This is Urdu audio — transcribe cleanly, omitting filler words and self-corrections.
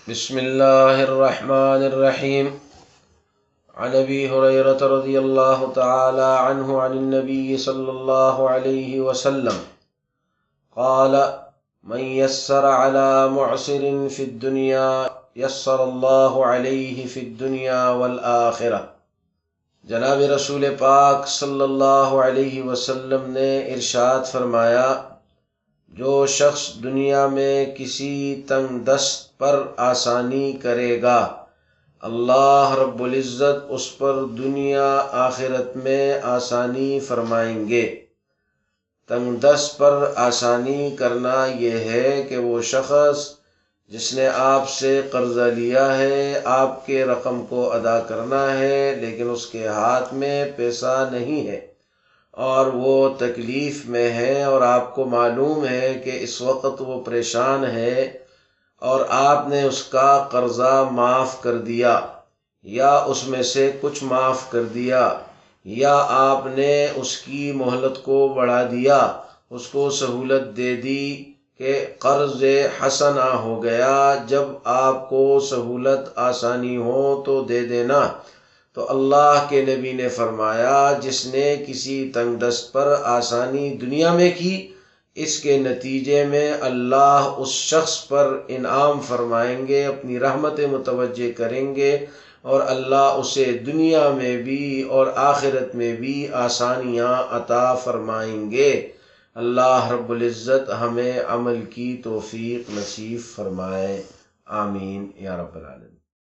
بسم اللہ الرحمن الرحیم عن ابی ہریرہ رضی اللہ تعالی عنہ عن النبی صلی اللہ علیہ وسلم قال من یسر علی معسر فی الدنیا یسر اللہ علیہ فی الدنیا والآخرہ۔ جناب رسول پاک صلی اللہ علیہ وسلم نے ارشاد فرمایا، جو شخص دنیا میں کسی تنگ دست پر آسانی کرے گا، اللہ رب العزت اس پر دنیا آخرت میں آسانی فرمائیں گے۔ تنگ دست پر آسانی کرنا یہ ہے کہ وہ شخص جس نے آپ سے قرضہ لیا ہے، آپ کے رقم کو ادا کرنا ہے، لیکن اس کے ہاتھ میں پیسہ نہیں ہے اور وہ تکلیف میں ہے، اور آپ کو معلوم ہے کہ اس وقت وہ پریشان ہے، اور آپ نے اس کا قرضہ معاف کر دیا یا اس میں سے کچھ معاف کر دیا، یا آپ نے اس کی مہلت کو بڑھا دیا، اس کو سہولت دے دی کہ قرض حسنہ ہو گیا، جب آپ کو سہولت آسانی ہو تو دے دینا۔ تو اللہ کے نبی نے فرمایا، جس نے کسی تنگ دست پر آسانی دنیا میں کی، اس کے نتیجے میں اللہ اس شخص پر انعام فرمائیں گے، اپنی رحمت متوجہ کریں گے، اور اللہ اسے دنیا میں بھی اور آخرت میں بھی آسانیاں عطا فرمائیں گے۔ اللہ رب العزت ہمیں عمل کی توفیق نصیب فرمائے، آمین یا رب العالمین۔